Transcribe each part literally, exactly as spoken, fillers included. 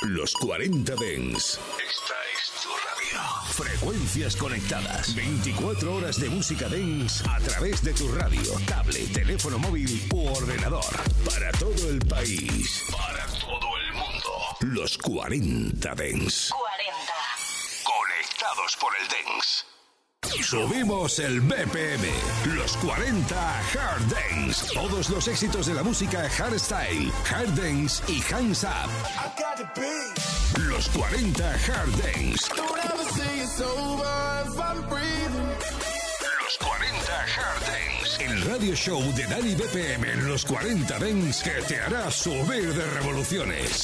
Los cuarenta Dance. Esta es tu radio. Frecuencias conectadas. veinticuatro horas de música dance a través de tu radio, tablet, teléfono móvil u ordenador. Para todo el país. Para todo el mundo. Los cuarenta Dance. cuarenta. Conectados por el dance. Subimos el B P M. Los cuarenta Hard Dance. Todos los éxitos de la música hardstyle, hard dance y hands up. Los cuarenta Hard Dance. Los cuarenta Hard Dance. El radio show de Dani B P M en Los cuarenta Dance que te hará subir de revoluciones.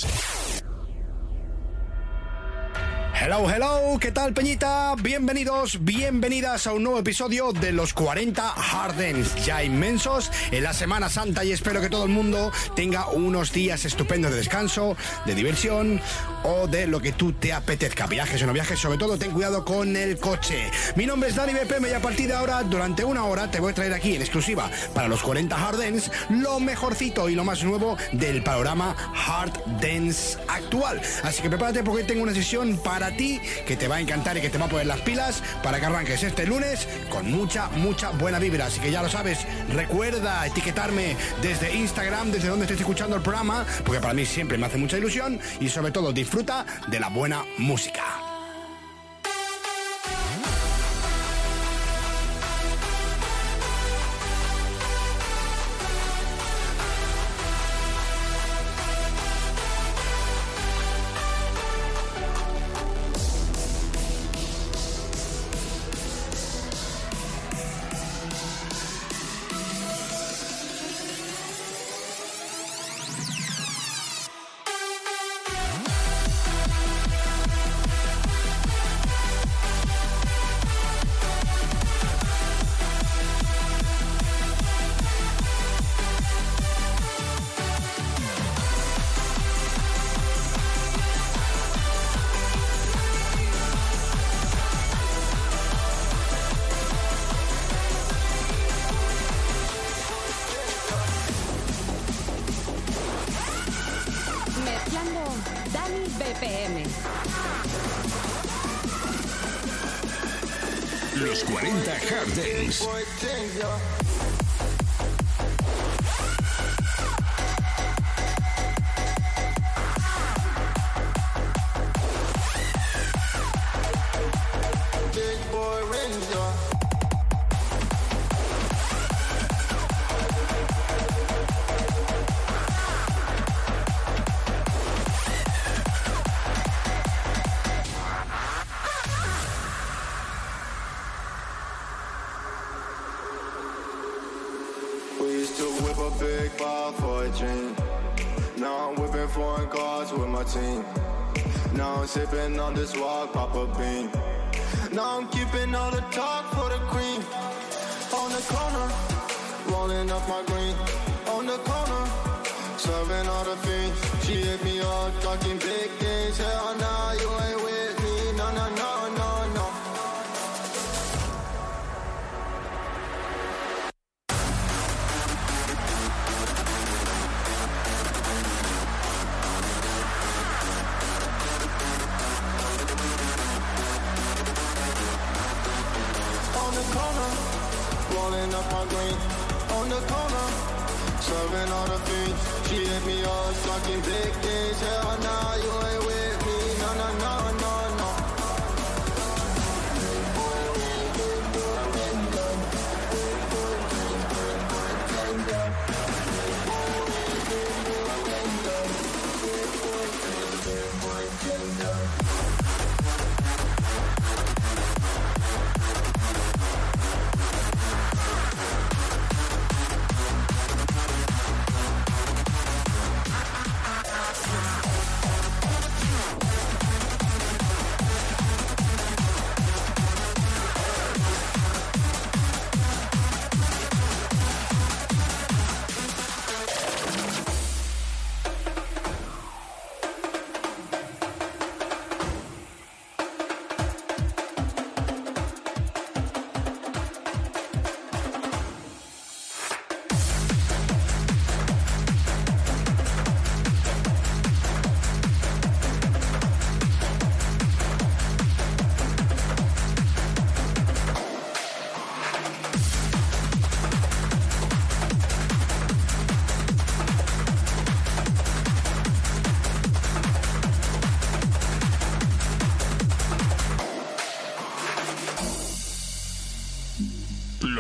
Hello, hello, ¿qué tal, Peñita? Bienvenidos, bienvenidas a un nuevo episodio de Los cuarenta Hard Dance, ya inmensos en la Semana Santa, y espero que todo el mundo tenga unos días estupendos de descanso, de diversión o de lo que tú te apetezca, viajes o no viajes. Sobre todo ten cuidado con el coche. Mi nombre es Dani B P M y a partir de ahora, durante una hora, te voy a traer aquí en exclusiva para Los cuarenta Hard Dance lo mejorcito y lo más nuevo del panorama Hard Dance actual. Así que prepárate porque tengo una sesión para ti que te va a encantar y que te va a poner las pilas para que arranques este lunes con mucha, mucha buena vibra. Así que ya lo sabes, recuerda etiquetarme desde Instagram, desde donde estés escuchando el programa, porque para mí siempre me hace mucha ilusión, y sobre todo disfruta de la buena música. Los cuarenta Hard Dance. Sipping on this walk, pop a bean. Now I'm keeping all the talk for the queen. On the corner, rolling up my green. On the corner, serving all the fiends. She hit me up, talking big things. Hell nah, you ain't with me. No, no, no, no, no. Rolling up my green, on the corner, serving all the fiends. She hit me up, talking big things. Hell nah, you ain't with me. No, no, no, no, no.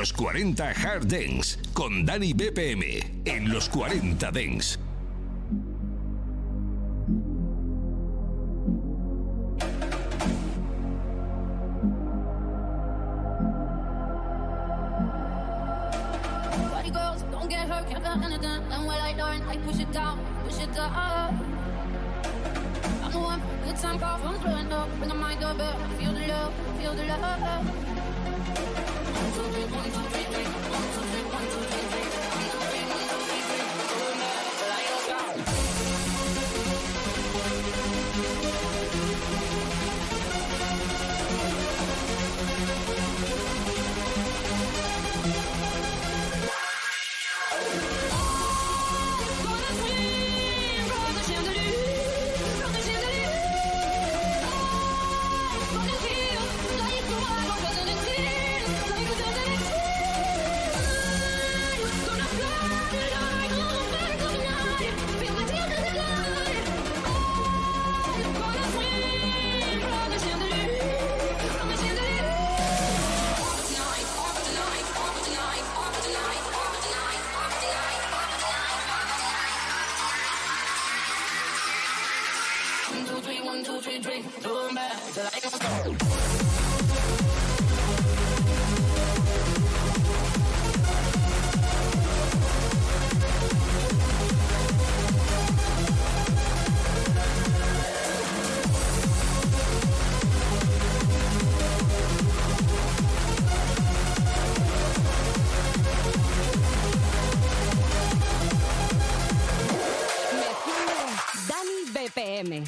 Los cuarenta Hard Dance con Dani B P M en Los cuarenta Dance. Time call from blowing up, bring a mic up, feel the love, feel the love. One, two, three, one, two, three, three. One, two, three, one, two, three, three. One, two, three, one, two, three, three. Going back till I don't stop. B P M.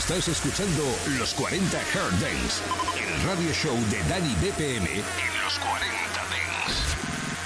Estás escuchando Los cuarenta Hard Dance, el radio show de Dani B P M en Los cuarenta Dance.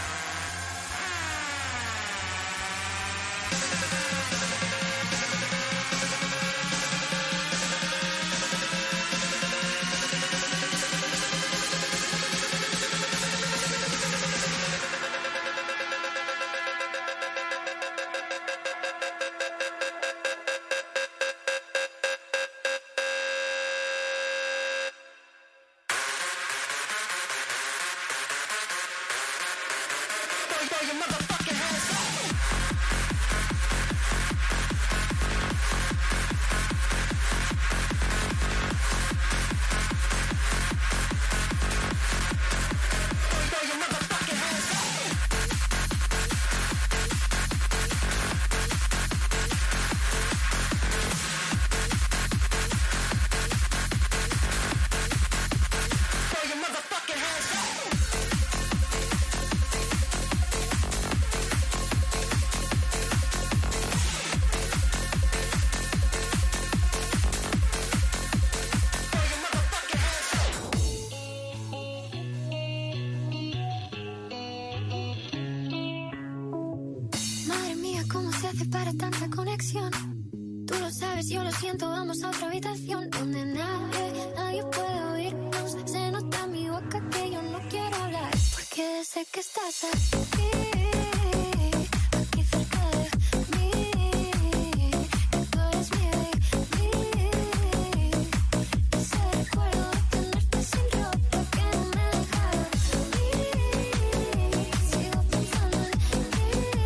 Para tanta conexión, tú lo sabes, yo lo siento. Vamos a otra habitación donde nadie, nadie puede oírnos. Se nota en mi boca que yo no quiero hablar, porque sé que estás aquí, aquí cerca de mí, que tú eres mi baby. Ese recuerdo de tenerte sin ropa que no me deja dormir. Sigo pensando en ti.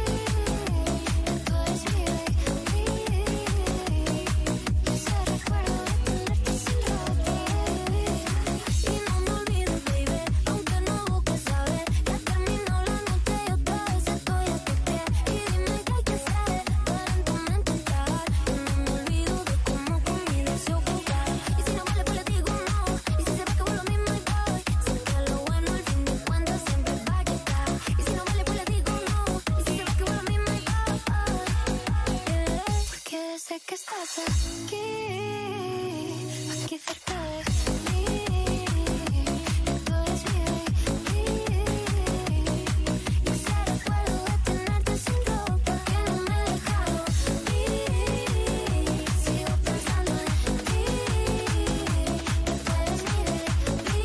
Sé que estás aquí, aquí cerca de mí, que tú eres mi baby. Y ese recuerdo de tenerte sin ropa que no me deja dormir. Sigo pensando en ti, que tú eres mi baby.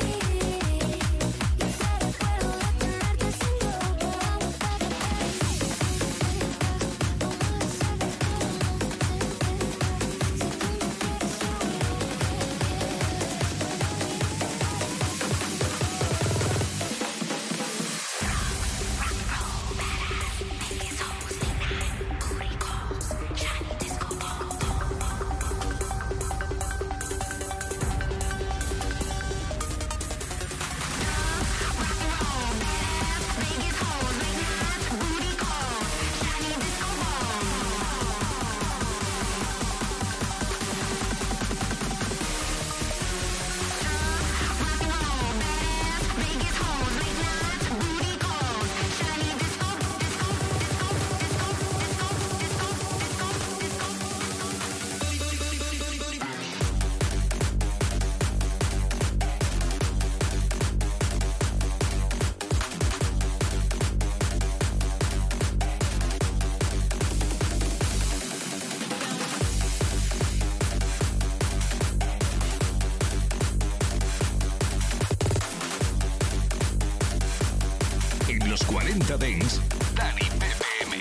Y ese recuerdo de tenerte sin ropa. Los cuarenta Dance, Dani B P M.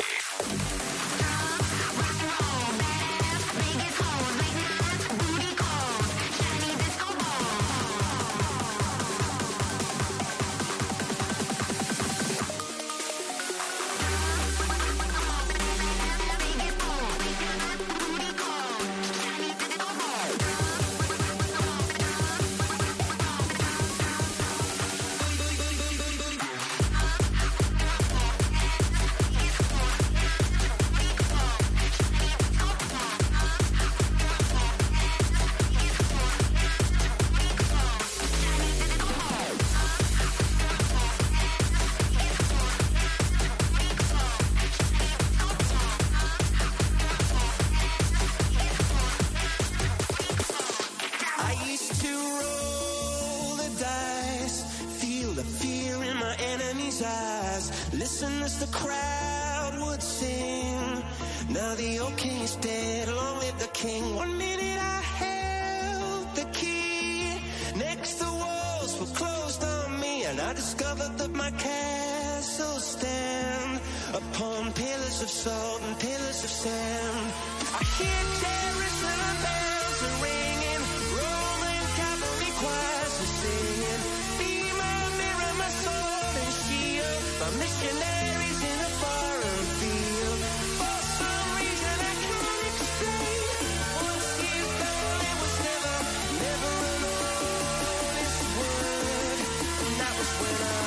listen as the crowd would sing. Now the old king is dead, long live the king. One minute I held the key, next the walls were closed on me, and I discovered that my castle stand upon pillars of salt and pillars of sand. I hear Jerusalem bells are ringing, Roman cavalry choirs are singing. Be my mirror, my sword and shield, my missionaries in a foreign field. For some reason I can't explain, once you've gone it was never, never an honest word. And that was when I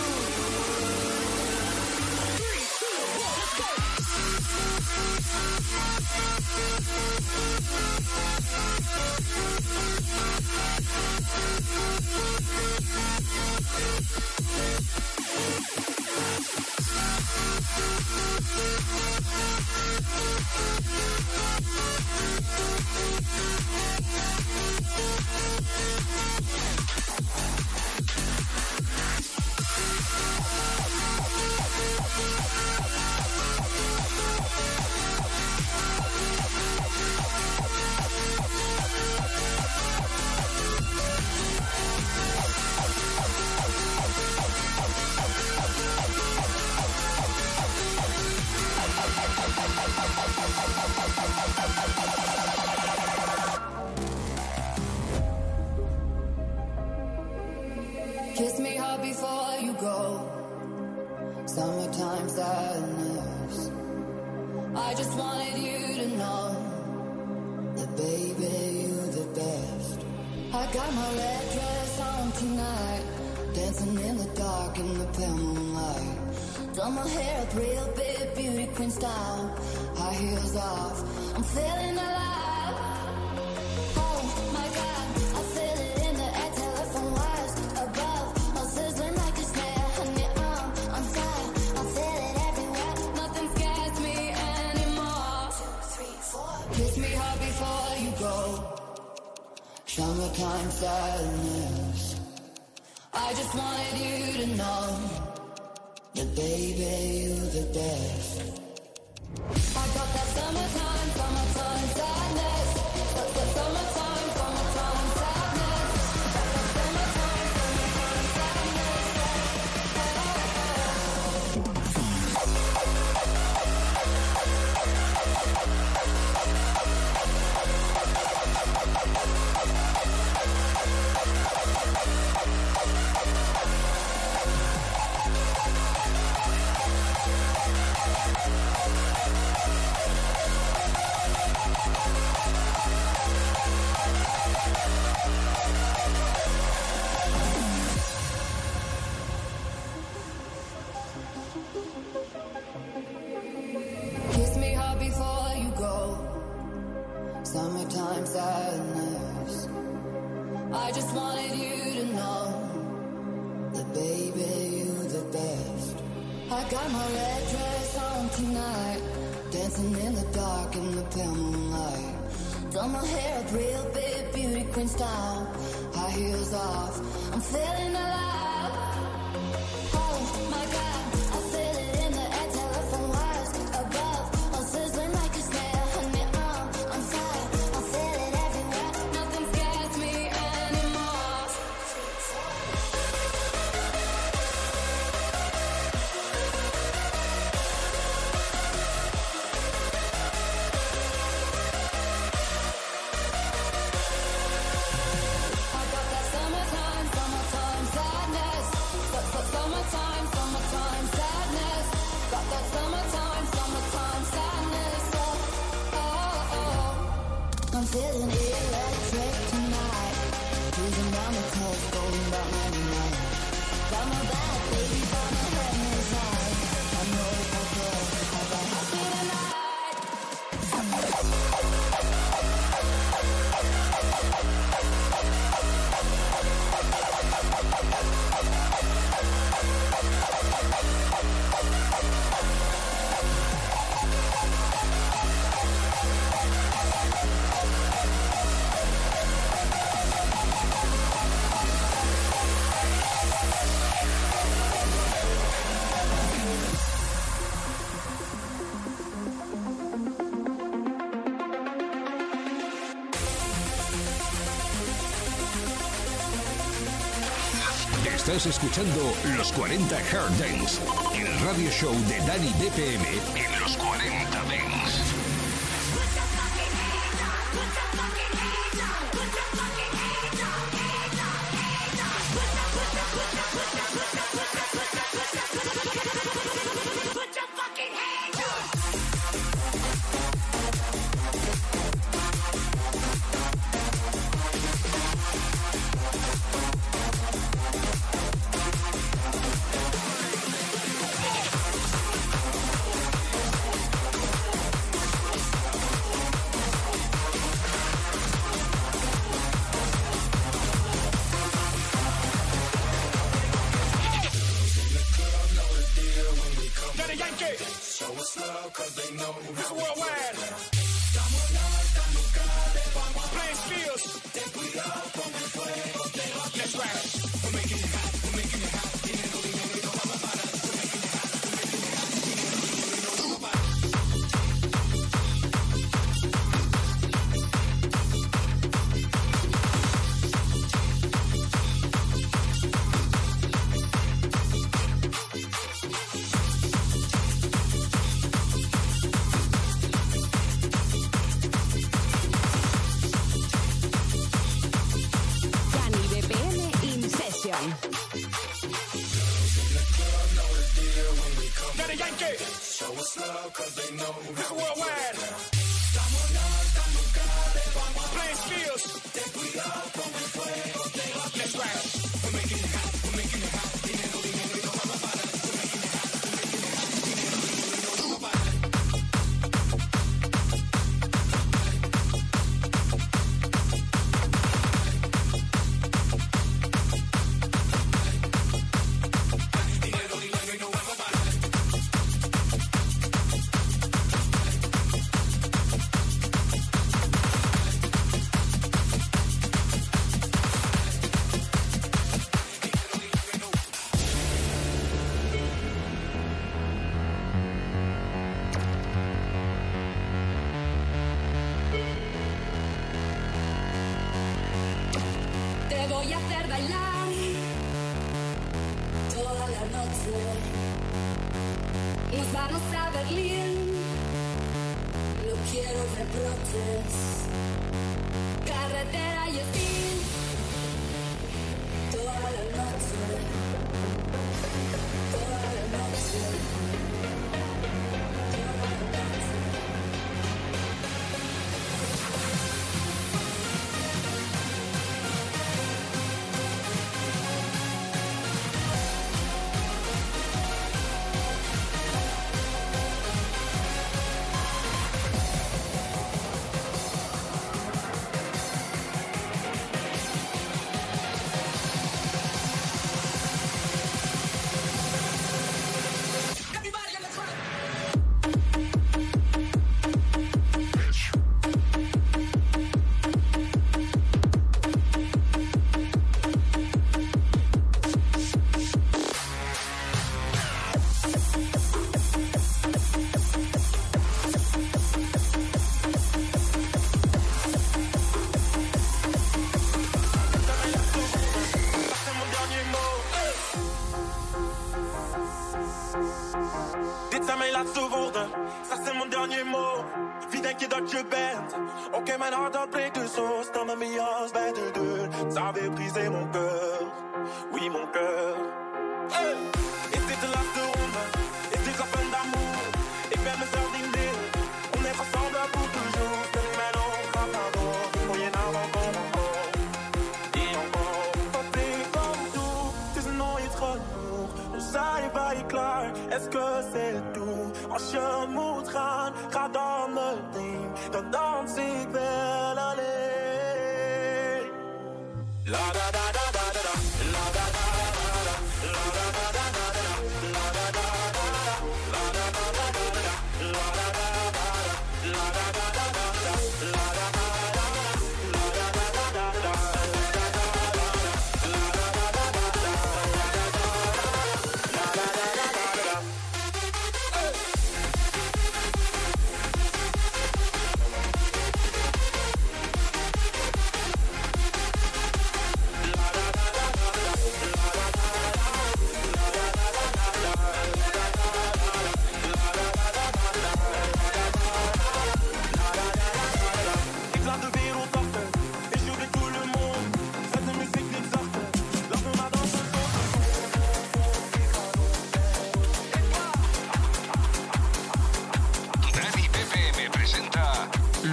three, two, one, let's go. Kiss me hard before you go. Summertime sadness. I just wanted you to know that baby, you're the best. I got my red dress on tonight, dancing in the dark in the pale moonlight. Done my hair up real big, beauty queen style. High heels off, I'm feeling alive. Oh my God, I feel it in the air, telephone wires above, all sizzling like a snare. Honey, I'm on fire, I feel it everywhere. Nothing scares me anymore. Two, three, four. Kiss me hard before you go. Summertime sadness. I just wanted you to know that baby, you're the best. I got that summertime, summertime sadness. That's the summertime, summertime sadness. Got that summertime, summertime sadness. Kiss me hard before you go. Summertime sadness. I just wanted you to know that baby, you're the best. I got my red dress on tonight, dancing in the dark in the pale moonlight. Done my hair up real big, beauty queen style. High heels off, I'm feeling alive. Oh my God, I feel it in the air, telephone wires above, all sizzling like a snare. Honey, I'm on fire, I feel it everywhere. Nothing scares me anymore. I got that summertime, summertime sadness. That's the summertime, summertime sadness. Got that summertime, summertime sadness. Oh, oh, oh. I'm feeling electric tonight. Cruising down the coast, going down every night. Got my bad baby by my head and his eye. I know if I could, I'd be happy tonight. Estás escuchando Los cuarenta Hard Dance, el radio show de Dani D P M en Los cuarenta Dance.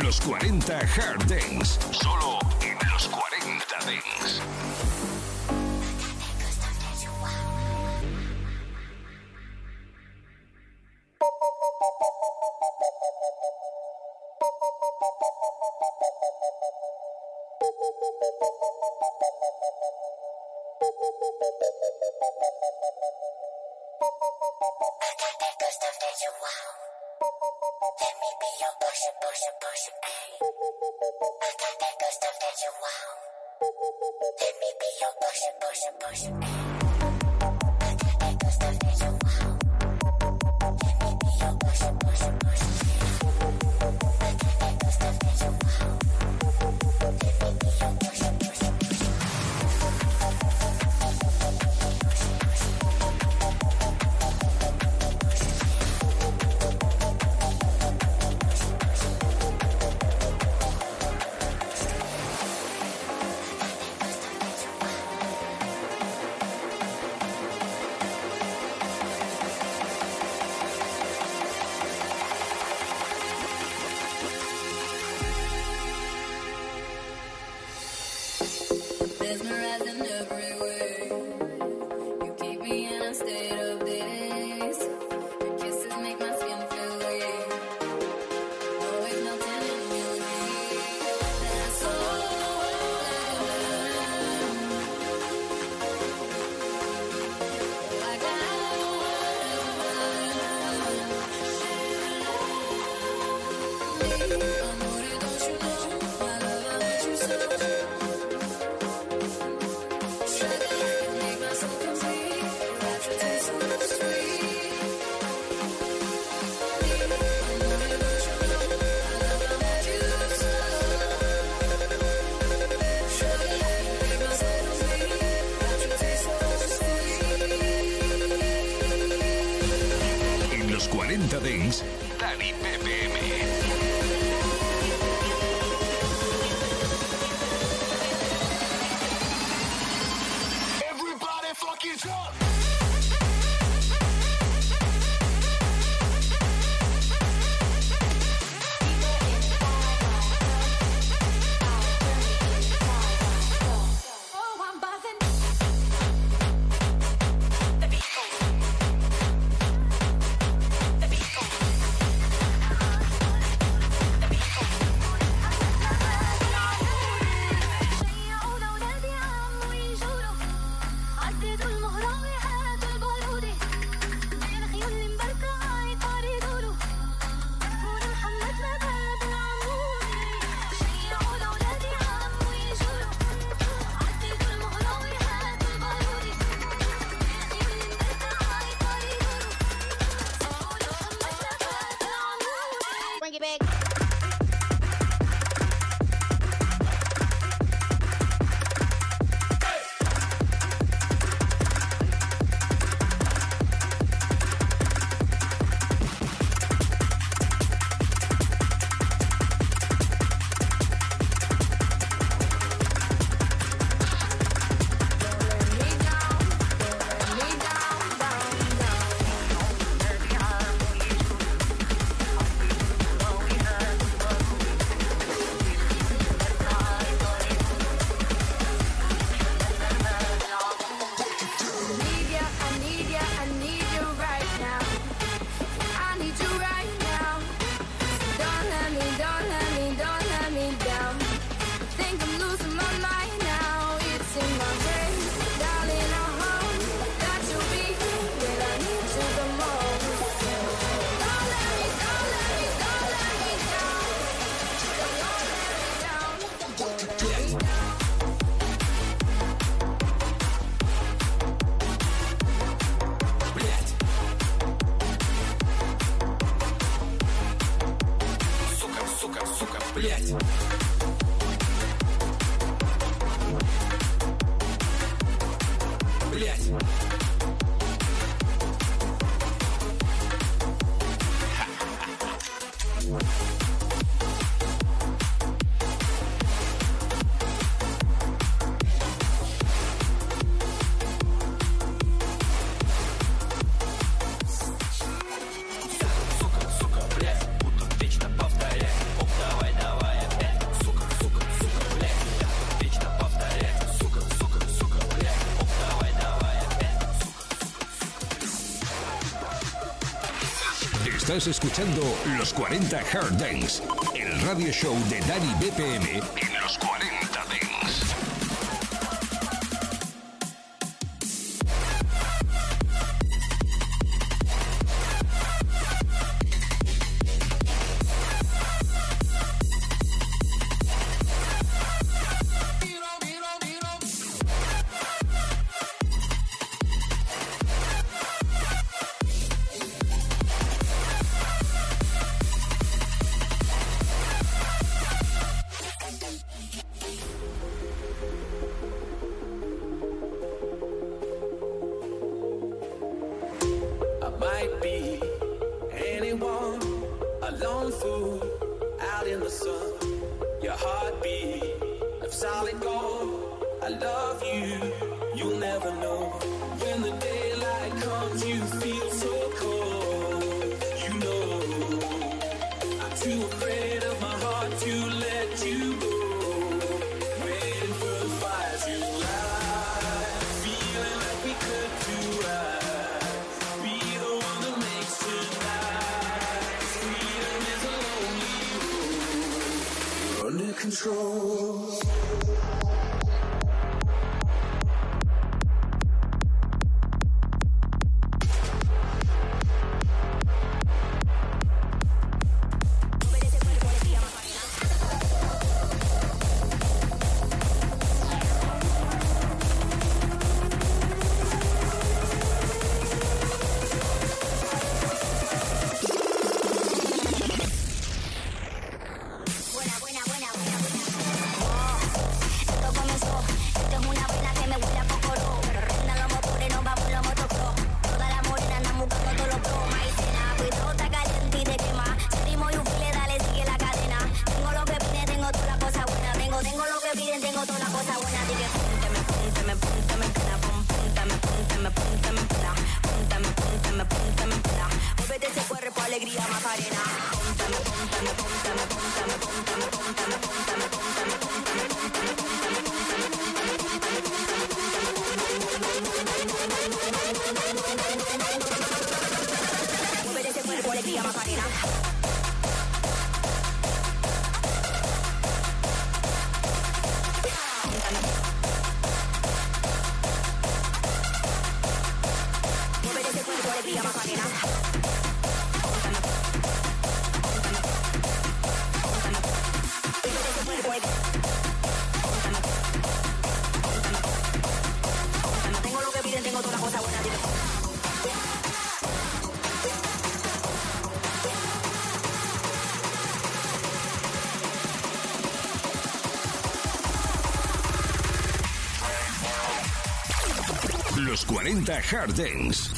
Los cuarenta Hard Dance. Solo en Los cuarenta Dance. Mesmerizing every way. You keep me in a state of daze. Your kisses make my skin feel weak. Always melting in your heat. That's so like I Amore, don't you know my love, I let you so. En Los cuarenta Dance, Dani P P M. Everybody fucking jump! Oh, I'm buzzing. Bring it back. Сука, сука, блядь, буду вечно повторять. Оп, давай, давай. Estás escuchando Los cuarenta Hard Dance, el radio show de Dani B P M en Los cuarenta Dance. Los cuarenta Hard Dance.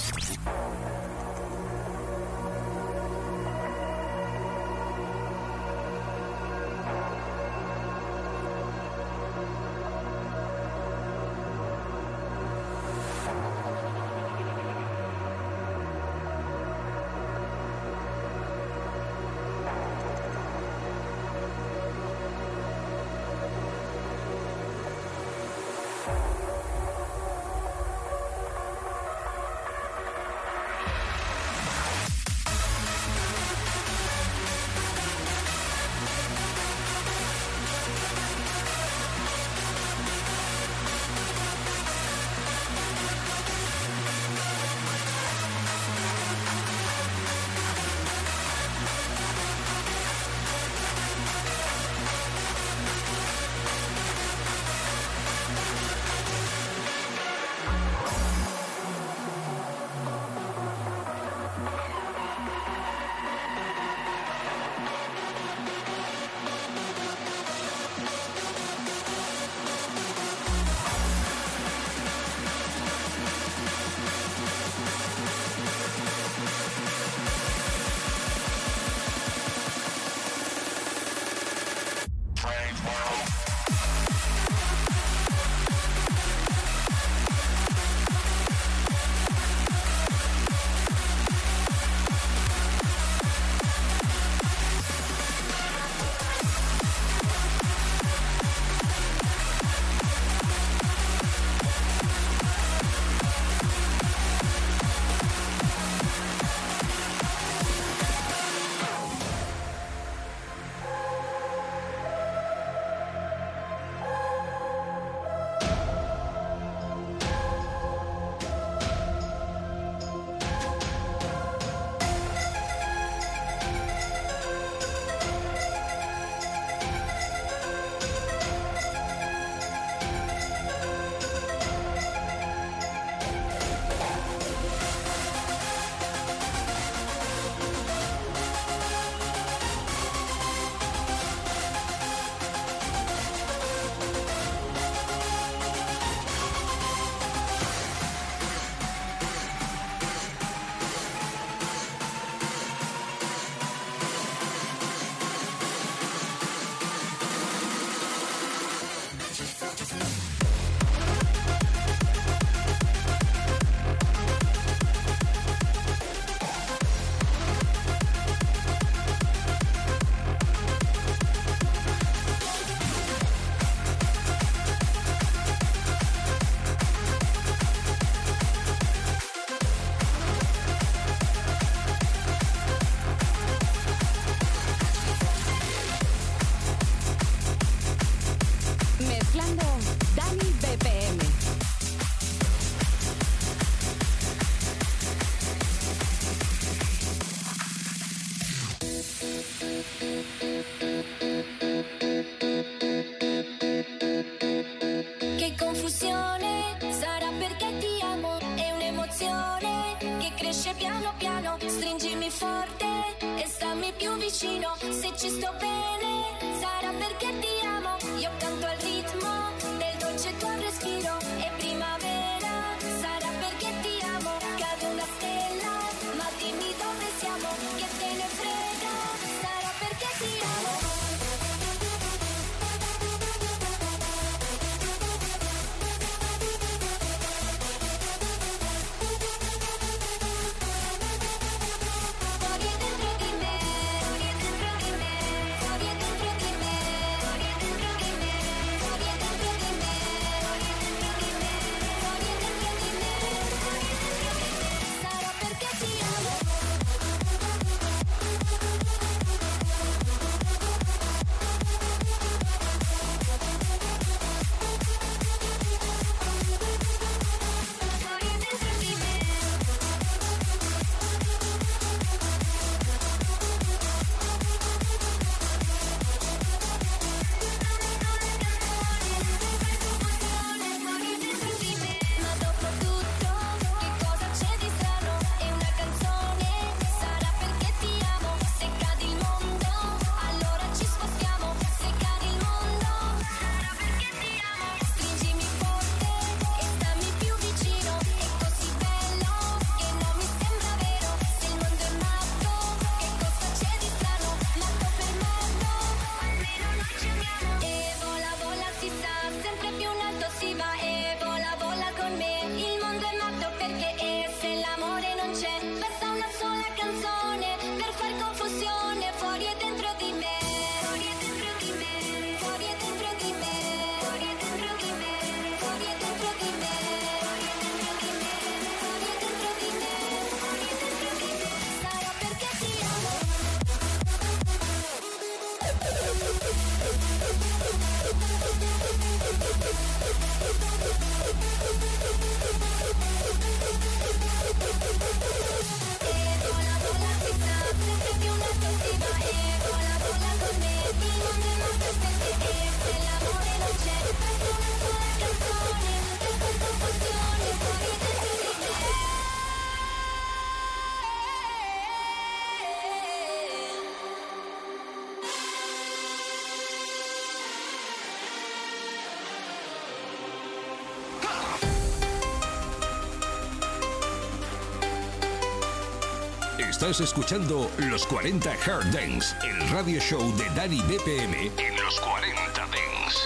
Estás escuchando Los cuarenta Hard Dance, el radio show de Dani B P M en Los cuarenta Dance.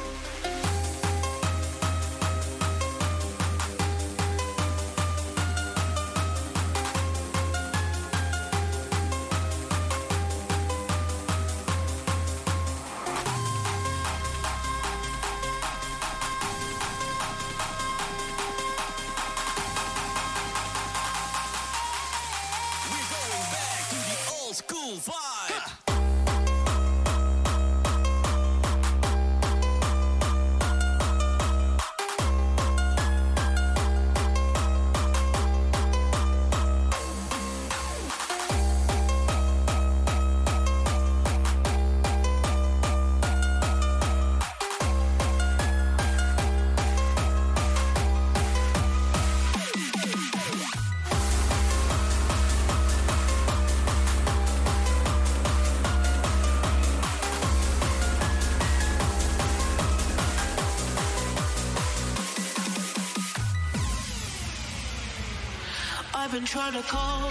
I've been trying to call.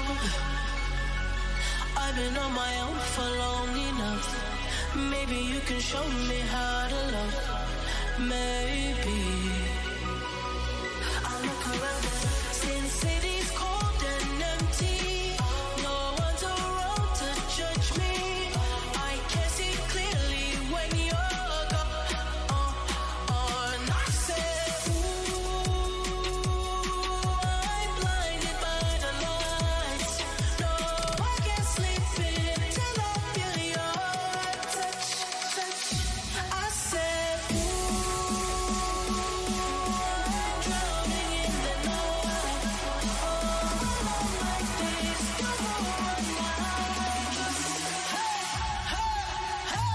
I've been on my own for long enough. Maybe you can show me how to love. Maybe. I look around since city's cold and empty. No one's around to judge me. I can see clearly when you're gone. Uh, uh, and I said, ooh, I'm blinded by the lights. No, I can't sleep until I feel your touch, touch. I said, ooh, I'm drowning in the night. Oh, like this, you're the one I just, hey, hey, hey.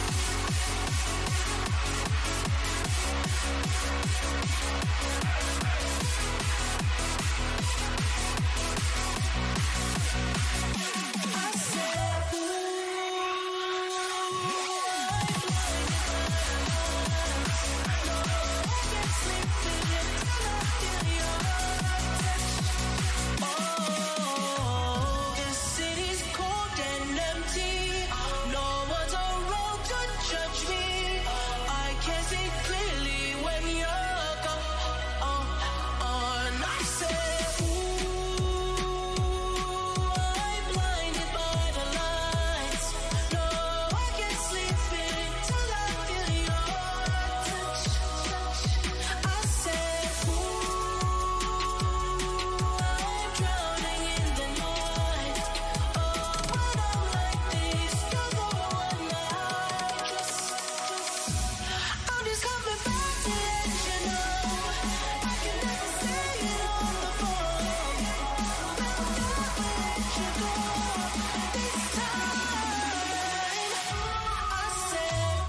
I said, ooh, oh, this city's cold and empty. No one's around to judge me. I can see clearly when you're gone. Oh, oh, and I said, ooh, I'm blinded by the lights. No, I can't sleep until I feel your touch, touch. I said, ooh, I'm drowning in the night. Oh, when I'm like this, you're the one I just, just. I'm just coming back to let you know. I can never say it on the phone. Never let you go. This time, I said.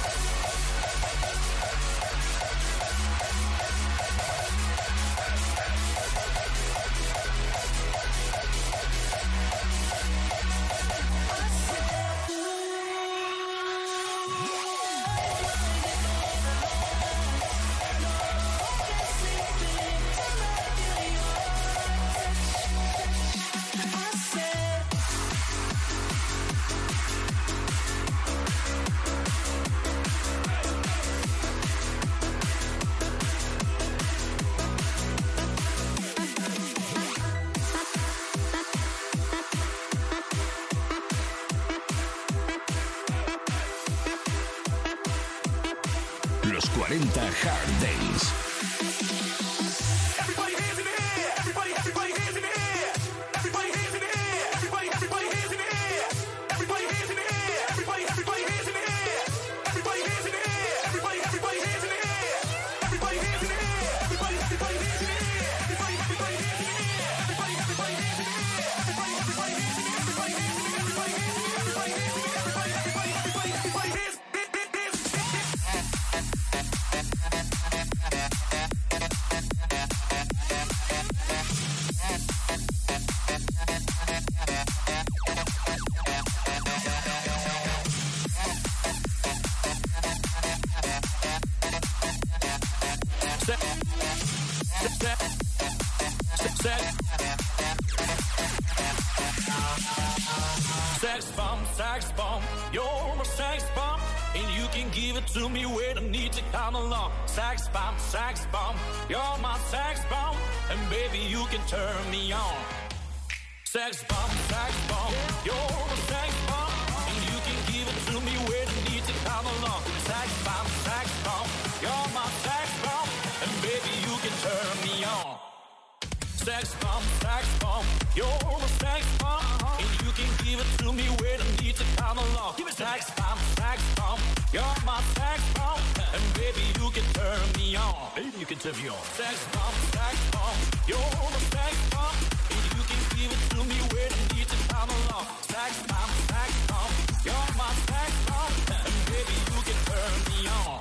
Los cuarenta Hard Dance. Everybody hands in the air. Everybody, everybody hands in the air. Everybody hands in the air. Everybody, everybody hands in the air. Everybody hands in the air. Everybody, everybody hands in the air. Sex. Sex bomb, sex bomb, you're my sex bomb, and you can give it to me when I need to come along. Sex bomb, sex bomb, you're my sex bomb, and baby you can turn me on. Sex bomb, sex bomb, you're my sex bomb, and you can give it to me when I need to come along. Sex bomb, sex bomb, you're my sex bomb, and baby you can turn me on. Sex bomb, sex bomb, you're my sex bomb, and you can give it to me when I need to come along. Give me sex bomb, sex bomb, you're my sex bomb, and baby you can turn me on. Baby you can turn me on. Sex bomb, sex bomb, you're my sex bomb, and you can give it to me when I need to come along. Sex bomb, sex bomb, you're my sex bomb, and baby you can turn me on.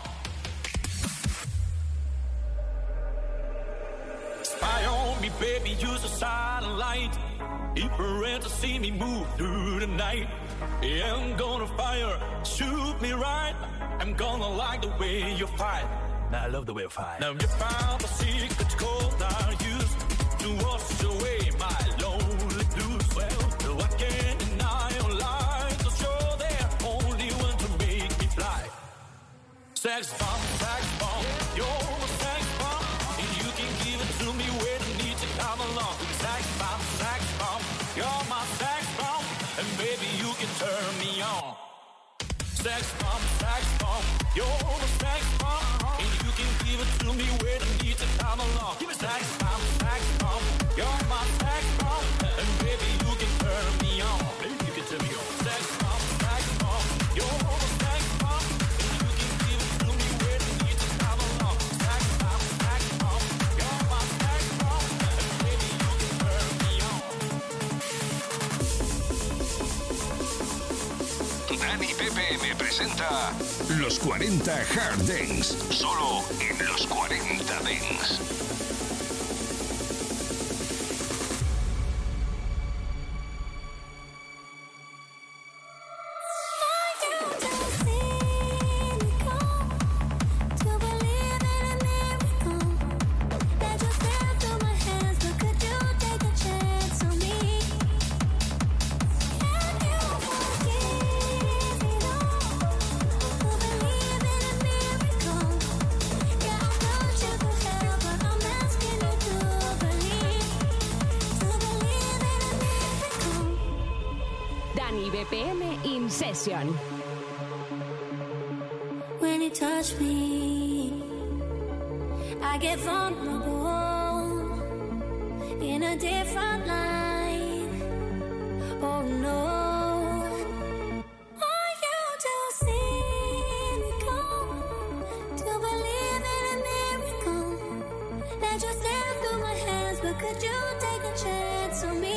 Spy on me, baby, use a satellite. Infrared to see me move through the night. Yeah, I'm gonna fire, shoot me right. I'm gonna like the way you fight. Now I love the way you fight. Now you found the secret code I use to wash away my lonely blues. Well, no, I can't deny your lies, 'cause you're the only one to make me fly. Sex bomb, sex bomb, you're my sex bomb, and you can give it to me when I need to come along. Sex bomb, sex bomb, you're my sex bomb, and baby you can turn me on. Sex bomb, sex bomb, you're my sex bomb, and you can give it to me when I need to come along. Give me sex bomb, sex bomb, you're my sex bomb, and baby you can turn me on. Baby you can turn me on. Sex bomb, sex bomb, you're my sex bomb, and you can give it to me when I need to come along. Sex bomb, sex bomb, you're my sex bomb, and baby you can turn me on. Dani P P M presenta Los cuarenta Hard Dance, solo en Los cuarenta Dance. B P M in session. When you touch me, I get vulnerable in a different light. Oh no. Are you too cynical to believe in a miracle? That just slipped through my hands, but could you take a chance on me?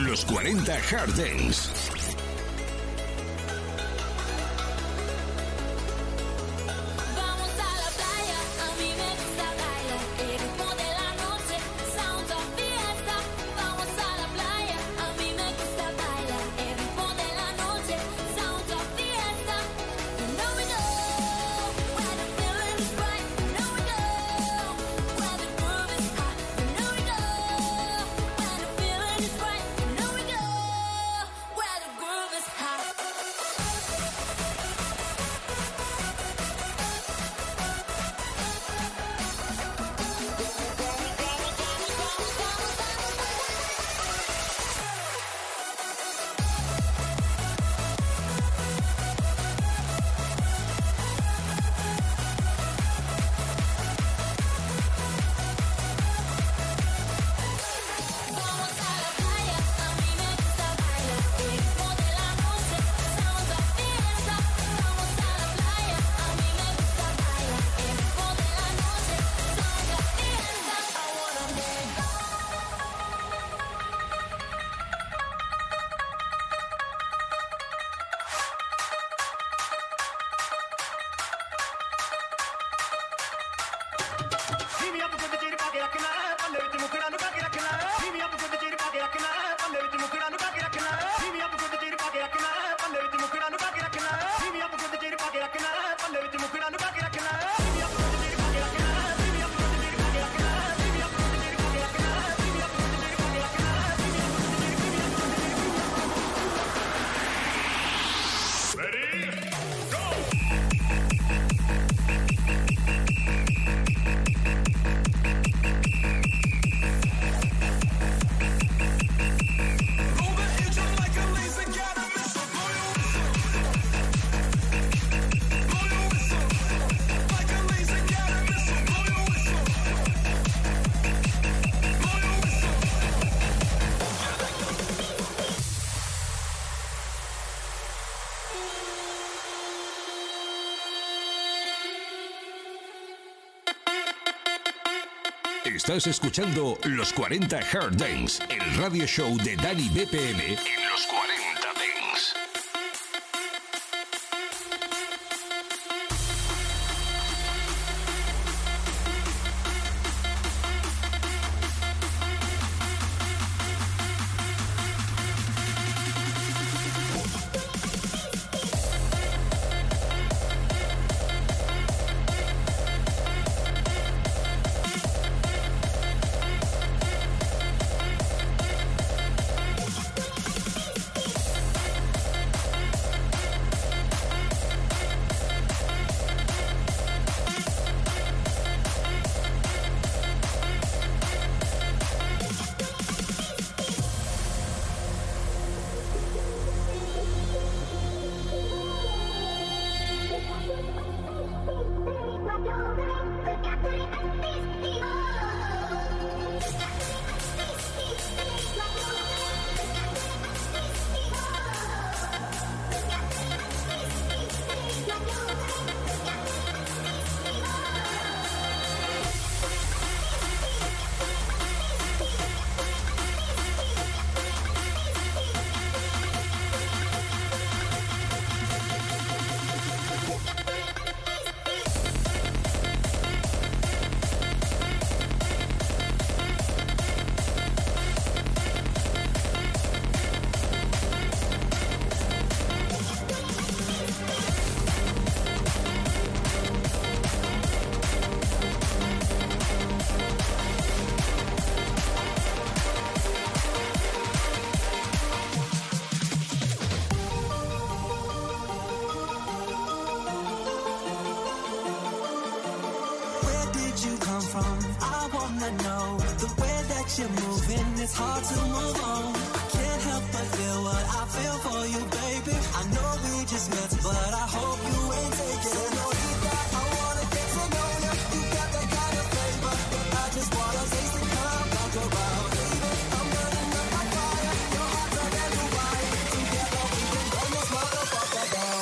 Los cuarenta Hard Dance. Vamos a la playa, a mí me gusta bailar. El ritmo de la noche, sound of fiesta. Vamos a la playa, a mí me gusta bailar. El ritmo de la noche, sound of fiesta. You know we know where the feeling is right. You know we know where the groove is hot. You know we know where the feeling is right. You know we know where the groove is hot. Vamos a la playa, a mí me gusta bailar. El ritmo de la noche, sound of fiesta. Vamos a la playa, a mí me gusta bailar. El ritmo de la noche, sound of fiesta. I wanna ਧੀਮੀ ਆਪ ਗੁੱਡ ਚੀਰ ਪਾ ਕੇ ਰੱਖਣਾ ਪੱਲੇ ਵਿੱਚ ਮੁਖੜਾ ਨੂੰ ਪਾ ਕੇ ਰੱਖਣਾ ਧੀਮੀ ਆਪ ਗੁੱਡ ਚੀਰ ਪਾ ਕੇ ਰੱਖਣਾ ਪੱਲੇ ਵਿੱਚ ਮੁਖੜਾ ਨੂੰ ਪਾ ਕੇ ਰੱਖਣਾ ਧੀਮੀ ਆਪ ਗੁੱਡ ਚੀਰ ਪਾ ਕੇ ਰੱਖਣਾ ਪੱਲੇ ਵਿੱਚ ਮੁਖੜਾ ਨੂੰ ਪਾ ਕੇ ਰੱਖਣਾ ਧੀਮੀ ਆਪ ਗੁੱਡ ਚੀਰ ਪਾ ਕੇ ਰੱਖਣਾ ਪੱਲੇ ਵਿੱਚ ਮੁਖੜਾ ਨੂੰ ਪਾ ਕੇ ਰੱਖਣਾ ਧੀਮੀ ਆਪ ਗੁੱਡ ਚੀਰ ਪਾ ਕੇ ਰੱਖਣਾ ਧੀਮੀ ਆਪ ਗੁੱਡ ਚੀਰ ਪਾ ਕੇ ਰੱਖਣਾ ਧੀਮੀ ਆਪ ਗੁੱਡ ਚੀਰ ਪਾ ਕੇ ਰੱਖਣਾ ਧੀਮੀ ਆਪ ਗੁੱਡ ਚੀਰ ਪਾ ਕੇ ਰੱਖਣਾ ਧੀਮੀ ਆਪ ਗੁੱਡ ਚੀਰ ਧੀਮੀ ਆਪ ਗੁੱਡ ਚੀਰ Ready? Roll the engine like a laser, got a missile. Blow your whistle. Blow your whistle. Like a laser, got a missile. Blow your whistle. Blow your whistle. Estás escuchando Los cuarenta Hard Dance, el radio show de Dani B P M en Los cuarenta Dance. Where did you come from? I wanna know. The way that you're moving, it's hard to move on. I can't help but feel what I feel for you, baby. I know we just met, but I hope you ain't taking it. Senorita, I wanna get to know you. You got that kind of flavor. I just wanna taste it, come talk about it. Baby, I'm burning up my fire. Your heart's a brand new wire. Together we can burn this motherfucker down.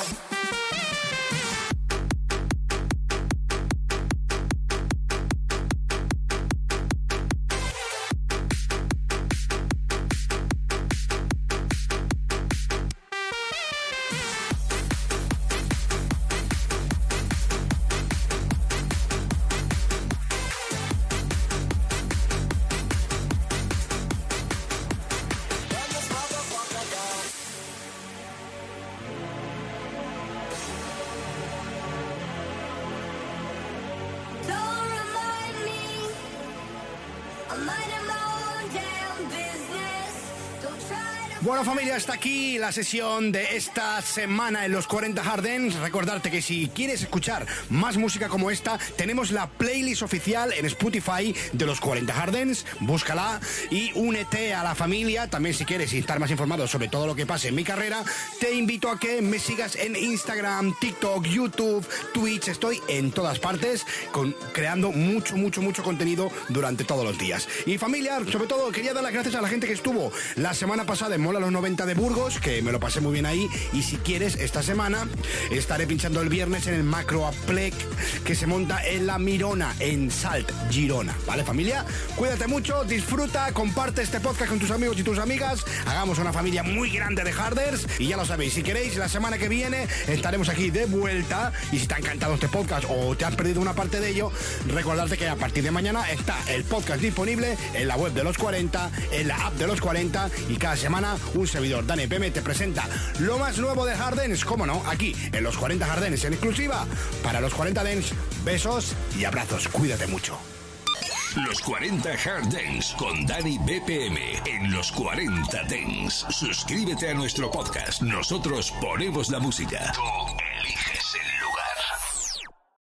Bueno, familia, hasta aquí la sesión de esta semana en los cuarenta Hard Dance. Recordarte que si quieres escuchar más música como esta, tenemos la playlist oficial en Spotify de los cuarenta Hard Dance. Búscala y únete a la familia. También, si quieres estar más informado sobre todo lo que pase en mi carrera, te invito a que me sigas en Instagram, TikTok, YouTube, Twitch. Estoy en todas partes con, creando mucho, mucho, mucho contenido durante todos los días. Y familia, sobre todo, quería dar las gracias a la gente que estuvo la semana pasada en Mola los noventa de Burgos, que me lo pasé muy bien ahí. Y si quieres, esta semana estaré pinchando el viernes en el Macro Aplec, que se monta en La Mirona, en Salt, Girona. ¿Vale, familia? Cuídate mucho, disfruta, comparte este podcast con tus amigos y tus amigas. Hagamos una familia muy grande de harders. Y ya lo sabéis, si queréis, la semana que viene estaremos aquí de vuelta. Y si te ha encantado este podcast o te has perdido una parte de ello, recordarte que a partir de mañana está el podcast disponible en la web de los cuarenta, en la app de los cuarenta, y cada semana un servidor, Dani P M, te presenta lo más nuevo de Hard Dance, como no, aquí en los cuarenta Hard Dance en exclusiva para los cuarenta Dance. Besos y abrazos, cuídate mucho. Los cuarenta Hard Dance con Dani B P M en los cuarenta Dance. Suscríbete a nuestro podcast. Nosotros ponemos la música. Tú